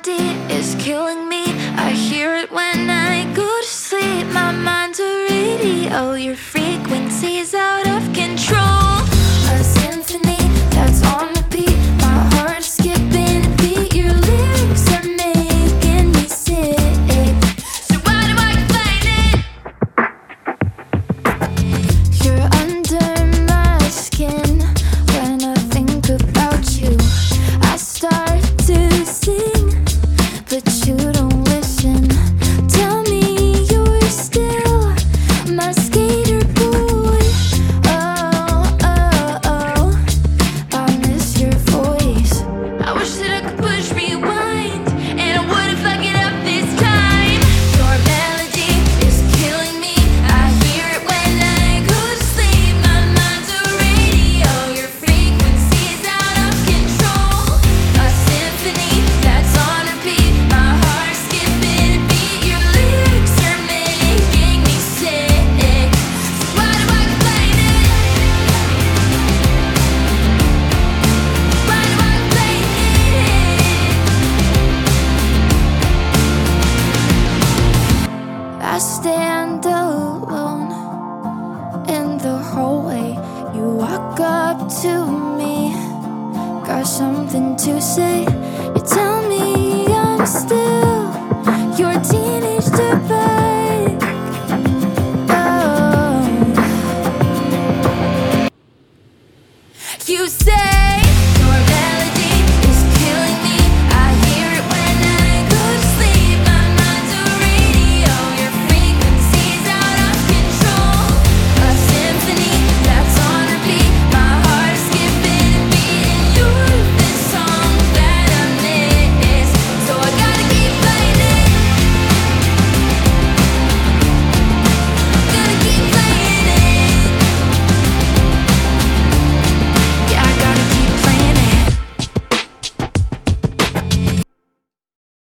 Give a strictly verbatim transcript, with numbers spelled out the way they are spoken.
melody is killing me. I hear it when I go to sleep. My mind's a radio, your frequency's out of control. A symphony that's on repeat. My heart is skipping a beat. Your lyrics are making me sick. So why do I explain it? You're under my skin. When I think about you, I start to sing, but you don't listen. Tell me you're still my skater boy. Oh, oh, oh, I miss your voice. I wish that I could push rewind, and I wouldn't fuck it up this time. Your melody is killing me. I hear it when I go to sleep. My mind's a radio, your frequency's out of control. A symphony that's on repeat. My heart's skipping a beat. Your lyrics are making me sick. So why do I explain it? Why do I explain it? I stand alone in the hallway. You walk up to me, got something to say. You tell me I'm still your teenage dirtbag. Oh, you say